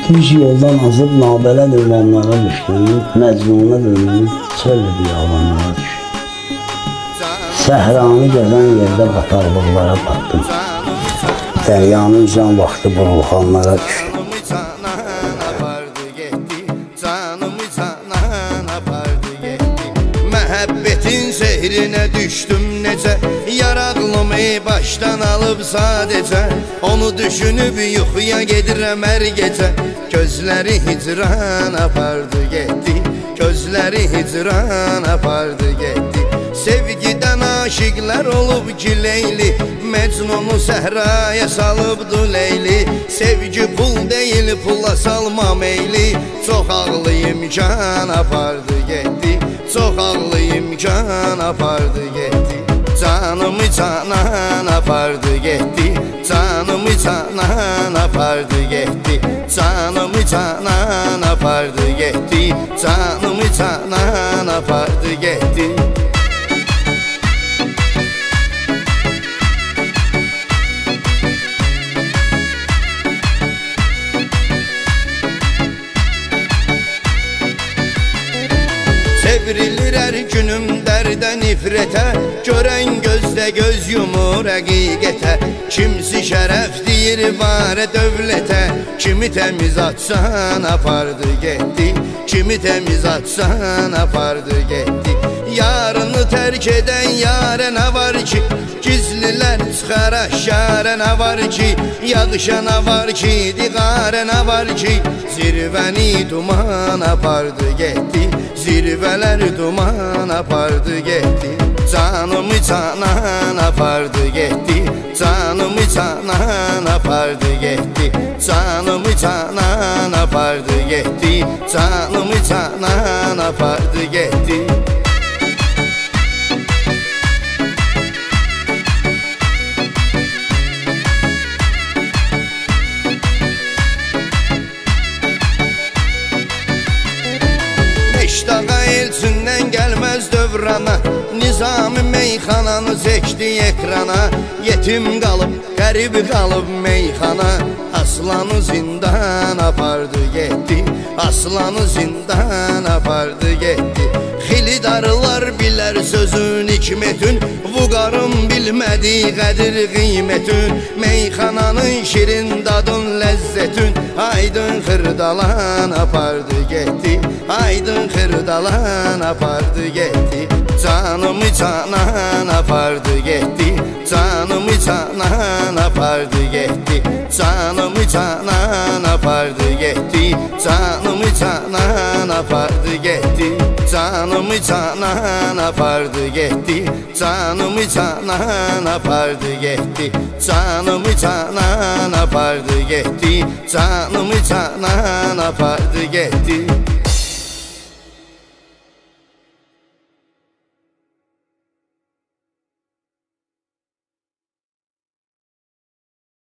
Düz yoldan azıb nabələ ünvanlara düşdüm, məcnuna dönüm, çöl biyabanlara düşdüm. Səhranı gəzən yerdə bataqlıqlara batdım, dəryanın can vaxtı burulğanlara düşdüm. Məhəbbətin sehrinə düşdüm necə, yaraqlımı başdan alıb sadəcə, onu düşünüb yuxuya gedirəm hər gecə. Gözləri hicran apardı getdi, gözləri hicran apardı getdi. Sevgidən aşiqlər olub ki Leyli, Mecnunu səhraya salıbdı Leyli. Sevgi pul deyil, pula salma meyli, çox ağlıyım can apardı getdi, çox ağlıyım can apardı getdi. Canımı canan apardı getdi, canımı canan apardı getdi, canımı canan apardı getdi, canımı canan apardı getdi. Çevrilir hər günüm dərdə nifrətə, görən gözdə göz yumur həqiqətə. Kimsi şərəf deyir var dövlətə, kimi təmiz atsan apardı getdi, kimi təmiz atsan apardı getdi. Yarını tərk edən yarə nə var ki, gizlilər çıxar aşkarə nə var ki, yağışa nə var ki, diğarə nə var ki, zirvəni duman apardı getdi, zirvələr duman apardı getdi. Canımı canan apardı getdi, canımı canan apardı getdi, canımı canan apardı getdi, canımı canan apardı getdi. Dağa elçindən gəlməz dövrana, Nizami meyxananı çəkdi ekrana. Yetim qalıb, qərib qalıb meyxana, aslanı zindan apardı getdi, aslanı zindan apardı getdi. Xilidarlar bilər sözün hikmətin, Vüqarın bilmədi qədir qiymətün. Meyxananın şirin dadın ləzzətin, aydın xırdalan apardı getdi, aydın xırdalan apardı getdi. Canımı canan apardı getdi, canımı canan apardı getdi, canımı canan apardı getdi, canımı canan apardı getdi, canımı canan apardı getdi, canımı canan apardı getdi, canımı canan apardı getdi, canımı canan apardı getdi.